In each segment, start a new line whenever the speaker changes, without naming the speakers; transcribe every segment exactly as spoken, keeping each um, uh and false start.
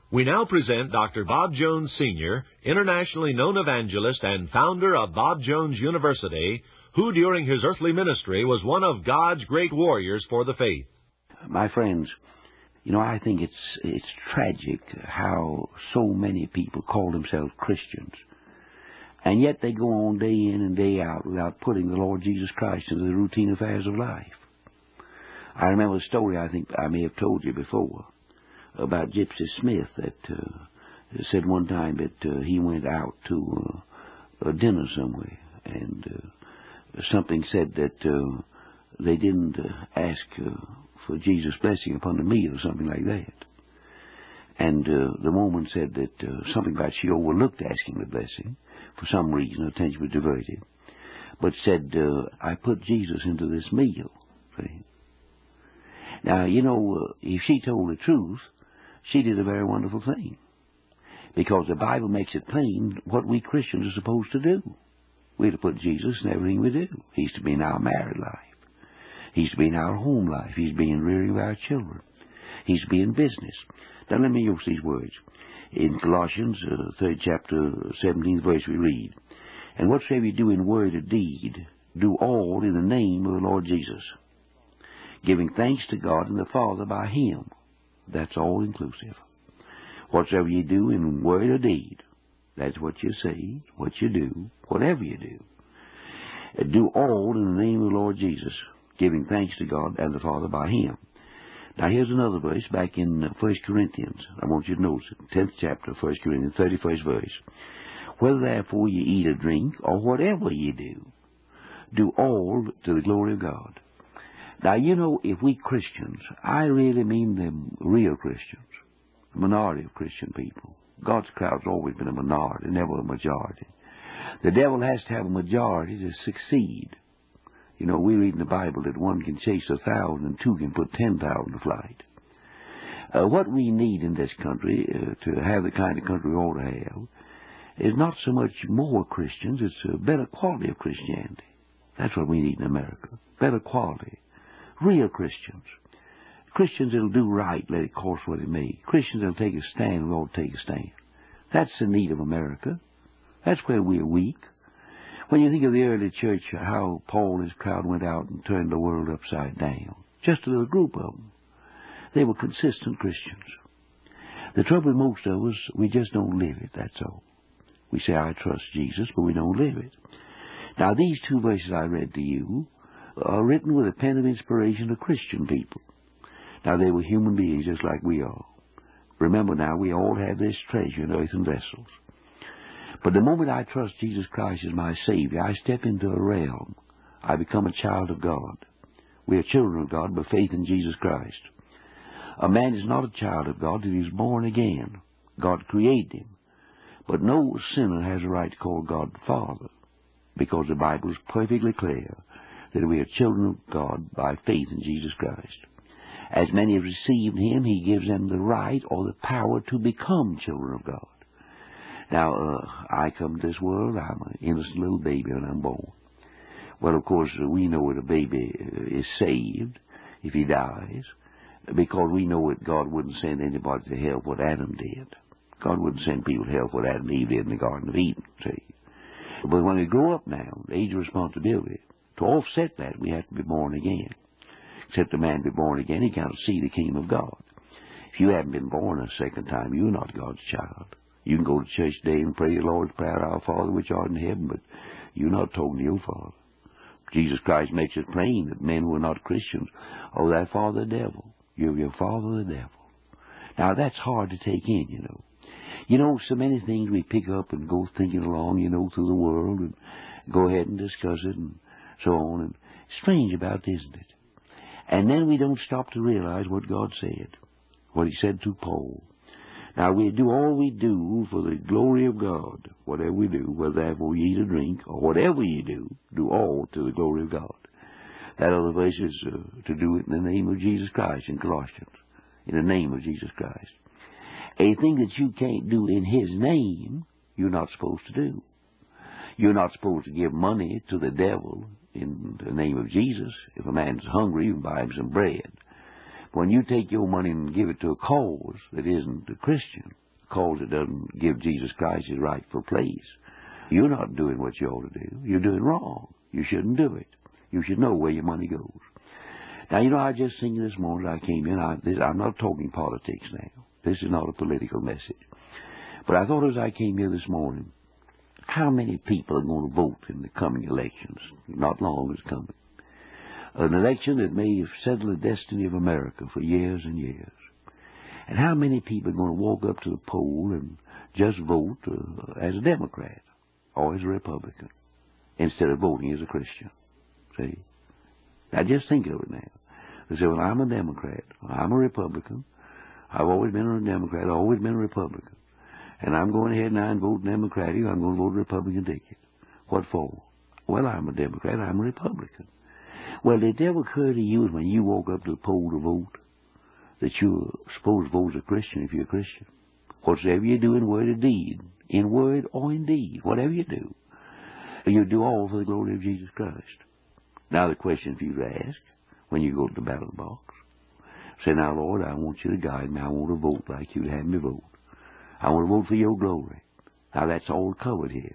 We now present Doctor Bob Jones, Senior, internationally known evangelist and founder of Bob Jones University, who during his earthly ministry was one of God's great warriors for the faith.
My friends, you know, I think it's it's tragic how so many people call themselves Christians, and yet they go on day in and day out without putting the Lord Jesus Christ into the routine affairs of life. I remember a story I think I may have told you before about Gypsy Smith that uh, said one time that uh, he went out to uh, a dinner somewhere, and uh, something said that uh, they didn't uh, ask uh, for Jesus' blessing upon the meal or something like that. And uh, the woman said that uh, something about she overlooked asking the blessing. For some reason, her attention was diverted. But said, uh, I put Jesus into this meal. See? Now, you know, uh, if she told the truth, she did a very wonderful thing. Because the Bible makes it plain what we Christians are supposed to do. We're to put Jesus in everything we do. He's to be in our married life. He's to be in our home life. He's to be in rearing of our children. He's to be in business. Now let me use these words. In Colossians, uh, third chapter, seventeenth verse, we read, And whatsoever you do in word or deed, do all in the name of the Lord Jesus, giving thanks to God and the Father by Him. That's all inclusive. Whatsoever you do in word or deed, that's what you say, what you do, whatever you do. Do all in the name of the Lord Jesus, giving thanks to God and the Father by Him. Now here's another verse back in First Corinthians. I want you to notice it. tenth chapter, First Corinthians, thirty-first verse. Whether therefore you eat or drink, or whatever you do, do all to the glory of God. Now, you know, if we Christians, I really mean the real Christians, the minority of Christian people. God's crowd's always been a minority, never a majority. The devil has to have a majority to succeed. You know, we read in the Bible that one can chase a thousand and two can put ten thousand to flight. Uh, what we need in this country uh, to have the kind of country we ought to have is not so much more Christians, it's a better quality of Christianity. That's what we need in America, better quality. Real Christians. Christians that'll do right, let it cost what it may. Christians that'll take a stand, we ought to take a stand. That's the need of America. That's where we're weak. When you think of the early church, how Paul and his crowd went out and turned the world upside down. Just a little group of them. They were consistent Christians. The trouble with most of us, we just don't live it, that's all. We say, I trust Jesus, but we don't live it. Now, these two verses I read to you are written with a pen of inspiration to Christian people. Now, they were human beings just like we are. Remember now, we all have this treasure in earthen vessels. But the moment I trust Jesus Christ as my Savior, I step into a realm. I become a child of God. We are children of God by faith in Jesus Christ. A man is not a child of God till he is born again. God created him. But no sinner has a right to call God Father, because the Bible is perfectly clear that we are children of God by faith in Jesus Christ. As many have received Him, He gives them the right or the power to become children of God. Now, uh, I come to this world, I'm an innocent little baby when I'm born. Well, of course, we know that a baby is saved if he dies, because we know that God wouldn't send anybody to hell what Adam did. God wouldn't send people to hell what Adam and Eve did in the Garden of Eden, see. But when we grow up now, the age of responsibility, to offset that, we have to be born again. Except a man be born again, he cannot see the kingdom of God. If you haven't been born a second time, you're not God's child. You can go to church today and pray the Lord's Prayer, Our Father which art in heaven, but you're not talking to your Father. Jesus Christ makes it plain that men who are not Christians owe their father the devil. You're your father the devil. Now, that's hard to take in, you know. You know, so many things we pick up and go thinking along, you know, through the world and go ahead and discuss it and so on. And strange about it, isn't it? And then we don't stop to realize what God said, what He said to Paul. Now, we do all we do for the glory of God, whatever we do, whether therefore you eat or drink, or whatever you do, do all to the glory of God. That other verse is uh, to do it in the name of Jesus Christ in Colossians, in the name of Jesus Christ. A thing that you can't do in His name, you're not supposed to do. You're not supposed to give money to the devil in the name of Jesus. If a man's hungry, you can buy him some bread. When you take your money and give it to a cause that isn't a Christian, a cause that doesn't give Jesus Christ his rightful place, you're not doing what you ought to do. You're doing wrong. You shouldn't do it. You should know where your money goes. Now, you know, I just thinking this morning I came in, I, this, I'm not talking politics now. This is not a political message. But I thought as I came here this morning, how many people are going to vote in the coming elections? Not long is coming. An election that may settle the destiny of America for years and years. And how many people are going to walk up to the poll and just vote uh, as a Democrat or as a Republican instead of voting as a Christian? See? Now just think of it now. They say, well, I'm a Democrat. I'm a Republican. I've always been a Democrat. I've always been a Republican. And I'm going ahead and I'm voting Democratic. I'm going to vote Republican ticket. What for? Well, I'm a Democrat. I'm a Republican. Well, did it ever occur to you when you walk up to the poll to vote that you're supposed to vote as a Christian if you're a Christian? Whatsoever you do in word or deed, in word or in deed, whatever you do, you do all for the glory of Jesus Christ. Now the question for you to ask when you go to the ballot box, say, now, Lord, I want you to guide me. I want to vote like you have me vote. I want to vote for your glory. Now that's all covered here.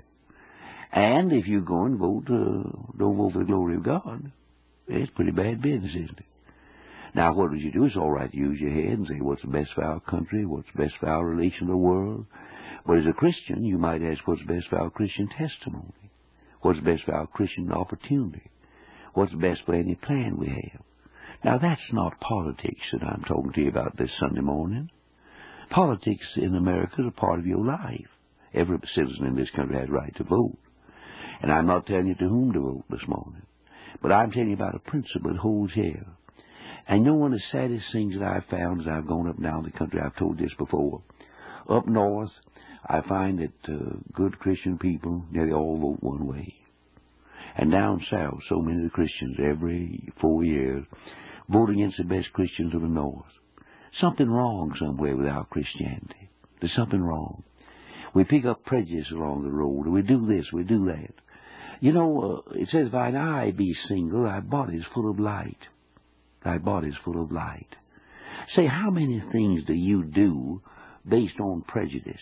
And if you go and vote, uh, don't vote for the glory of God, it's pretty bad business, isn't it? Now, what would you do? It's all right to use your head and say, what's the best for our country? What's the best for our relation to the world? But as a Christian, you might ask, what's the best for our Christian testimony? What's the best for our Christian opportunity? What's the best for any plan we have? Now, that's not politics that I'm talking to you about this Sunday morning. Politics in America is a part of your life. Every citizen in this country has a right to vote. And I'm not telling you to whom to vote this morning. But I'm telling you about a principle that holds here. And you know one of the saddest things that I've found as I've gone up and down the country, I've told this before. Up north, I find that uh, good Christian people nearly all vote one way. And down south, so many of the Christians every four years vote against the best Christians of the north. Something wrong somewhere with our Christianity. There's something wrong. We pick up prejudice along the road. We do this, we do that. You know, uh, it says, if thine eye be single, thy body is full of light. Thy body is full of light. Say, how many things do you do based on prejudice?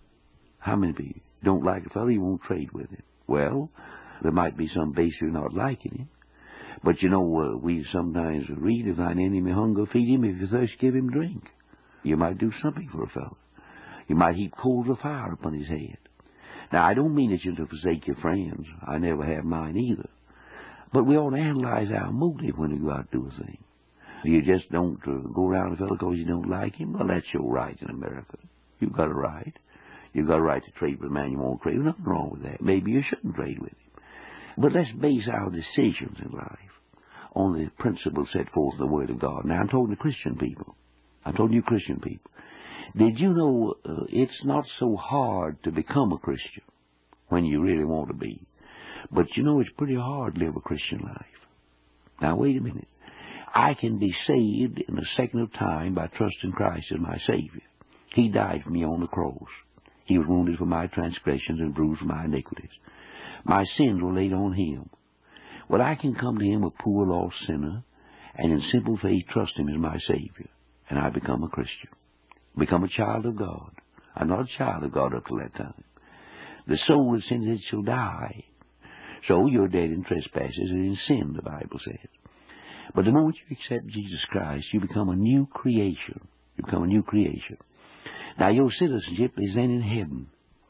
How many people don't like a fellow, you won't trade with him? Well, there might be some base you're not liking him. But, you know, uh, we sometimes read, if thine enemy hunger, feed him. If you thirst, give him drink. You might do something for a fellow. You might heap coals of fire upon his head. Now, I don't mean that you're to forsake your friends. I never have mine either. But we ought to analyze our motive when we go out to do a thing. You just don't uh, go around a fellow because you don't like him. Well, that's your right in America. You've got a right. You've got a right to trade with a man you won't trade with. Nothing wrong with that. Maybe you shouldn't trade with him. But let's base our decisions in life on the principles set forth in the Word of God. Now, I'm talking to Christian people. I'm talking to you Christian people. Did you know uh, it's not so hard to become a Christian when you really want to be? But you know it's pretty hard to live a Christian life. Now, wait a minute. I can be saved in a second of time by trusting Christ as my Savior. He died for me on the cross. He was wounded for my transgressions and bruised for my iniquities. My sins were laid on Him. Well, I can come to Him a poor, lost sinner, and in simple faith trust Him as my Savior, and I become a Christian. Become a child of God. I'm not a child of God up to that time. The soul that sins it shall die. So you're dead in trespasses and in sin, the Bible says. But the moment you accept Jesus Christ, you become a new creation. You become a new creation. Now, your citizenship is then in heaven.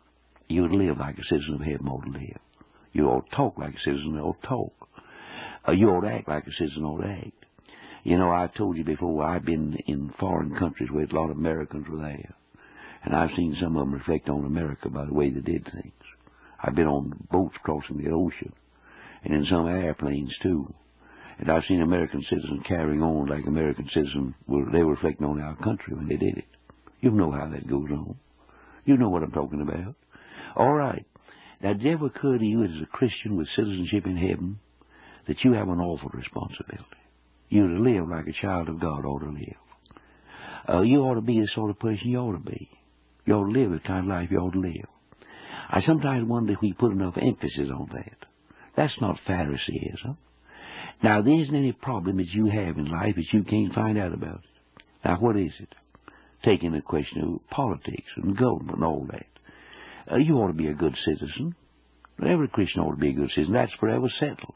You would live like a citizen of heaven ought to live. You ought to talk like a citizen ought to talk. Uh, you ought to act like a citizen ought to act. You know, I've told you before, I've been in foreign countries where a lot of Americans were there. And I've seen some of them reflect on America by the way they did things. I've been on boats crossing the ocean, and in some airplanes, too. And I've seen American citizens carrying on like American citizens were, they were reflecting on our country when they did it. You know how that goes on. You know what I'm talking about. All right. Now, did it ever occur to you as a Christian with citizenship in heaven that you have an awful responsibility? You're to live like a child of God ought to live. Uh, you ought to be the sort of person you ought to be. You ought to live the kind of life you ought to live. I sometimes wonder if we put enough emphasis on that. That's not Phariseeism. Now, there isn't any problem that you have in life that you can't find out about it. Now, what is it? Taking the question of politics and government and all that. Uh, you ought to be a good citizen. Every Christian ought to be a good citizen. That's forever settled.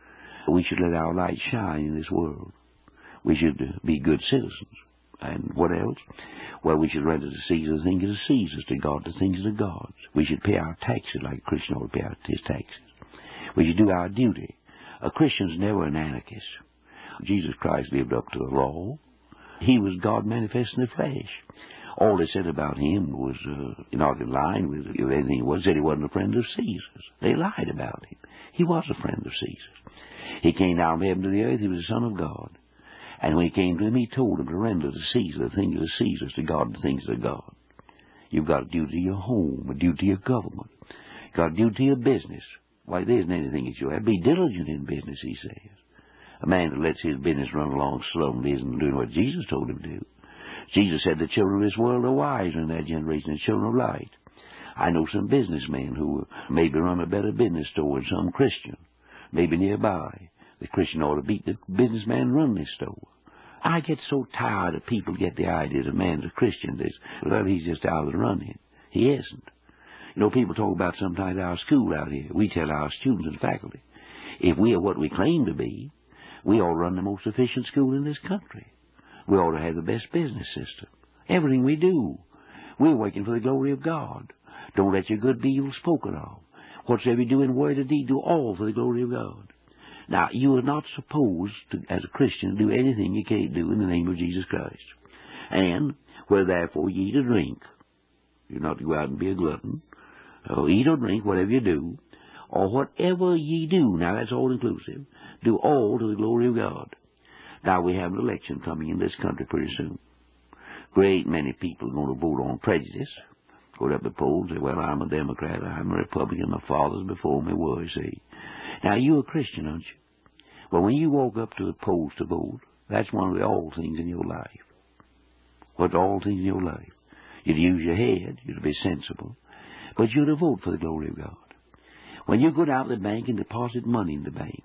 We should let our light shine in this world. We should be good citizens. And what else? Well, we should render to Caesar the things of Caesar, to God the things of God. We should pay our taxes like a Christian ought to pay our, his taxes. We should do our duty. A Christian's never an anarchist. Jesus Christ lived up to the law. He was God manifest in the flesh. All they said about him was uh, not in line with anything he was. Said he wasn't a friend of Caesar's. They lied about him. He was a friend of Caesar's. He came down from heaven to the earth. He was the Son of God. And when he came to him, he told him to render to Caesar the things of Caesar's, to God the things of God. You've got a duty to your home, a duty to your government. You've got a duty to your business. Why, there isn't anything that you have. Be diligent in business, he says. A man that lets his business run along slowly isn't doing what Jesus told him to do. Jesus said the children of this world are wiser in that generation than children of light. I know some businessmen who maybe run a better business store than some Christian, maybe nearby. The Christian ought to beat the businessman and run this store. I get so tired of people get the idea that a man's a Christian. This, well, he's just out of the running. He isn't. You know, people talk about sometimes our school out here. We tell our students and faculty, if we are what we claim to be, we ought to run the most efficient school in this country. We ought to have the best business system. Everything we do, we're working for the glory of God. Don't let your good be evil spoken of. Whatsoever you do in word or deed, do all for the glory of God. Now, you are not supposed to, as a Christian, do anything you can't do in the name of Jesus Christ. And, where therefore ye eat or drink, you're not to go out and be a glutton, or eat or drink, whatever you do, or whatever ye do, now that's all inclusive, do all to the glory of God. Now, we have an election coming in this country pretty soon. Great many people are going to vote on prejudice. Go up the polls and say, well, I'm a Democrat, I'm a Republican, my fathers before me were, see. Now, you're a Christian, aren't you? Well, when you walk up to the polls to vote, that's one of the all things in your life. What's all things in your life? You'd use your head, you'd be sensible, but you're to vote for the glory of God. When you go down to the bank and deposit money in the bank,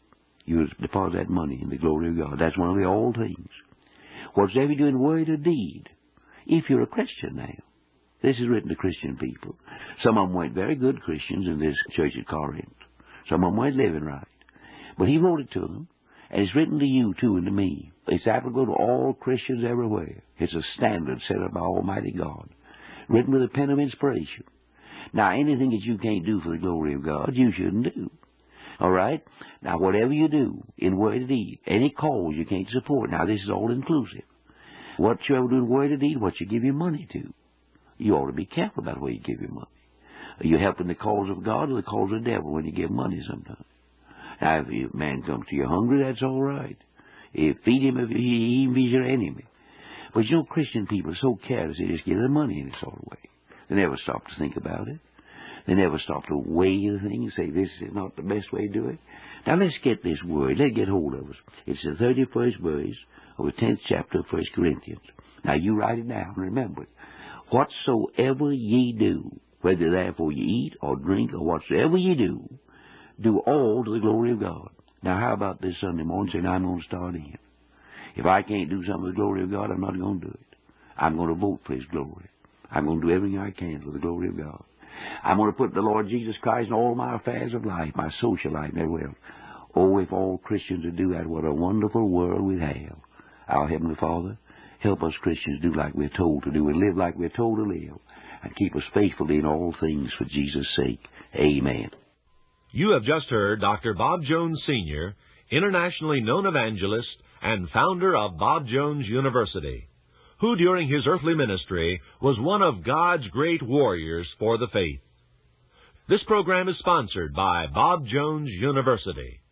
you deposit that money in the glory of God. That's one of the all things. Whatsoever you do in word or deed, if you're a Christian now, this is written to Christian people. Some of them weren't very good Christians in this church at Corinth. Some of them weren't living right. But he wrote it to them, and it's written to you too and to me. It's applicable to all Christians everywhere. It's a standard set up by Almighty God, written with a pen of inspiration. Now, anything that you can't do for the glory of God, you shouldn't do. All right? Now, whatever you do, in word or deed, any cause you can't support. Now, this is all inclusive. What you ever do in word or deed, what you give your money to. You ought to be careful about where you give your money. Are you helping the cause of God or the cause of the devil when you give money sometimes? Now, if a man comes to you hungry, that's all right. If feed him if he even be your enemy. But you know, Christian people are so careless, they just give their money in this sort of way. They never stop to think about it. They never stop to weigh the thing and say, this is not the best way to do it. Now, let's get this word. Let's get hold of us. It's the thirty-first verse of the tenth chapter of First Corinthians. Now, you write it down and remember it. Whatsoever ye do, whether therefore ye eat or drink or whatsoever ye do, do all to the glory of God. Now, how about this Sunday morning saying, I'm going to start in. If I can't do something for the glory of God, I'm not going to do it. I'm going to vote for His glory. I'm going to do everything I can for the glory of God. I'm going to put the Lord Jesus Christ in all my affairs of life, my social life, and everywhere else. Oh, if all Christians would do that, what a wonderful world we'd have. Our Heavenly Father, help us Christians do like we're told to do and live like we're told to live, and keep us faithfully in all things for Jesus' sake. Amen.
You have just heard Doctor Bob Jones, Senior, internationally known evangelist and founder of Bob Jones University, who during his earthly ministry was one of God's great warriors for the faith. This program is sponsored by Bob Jones University.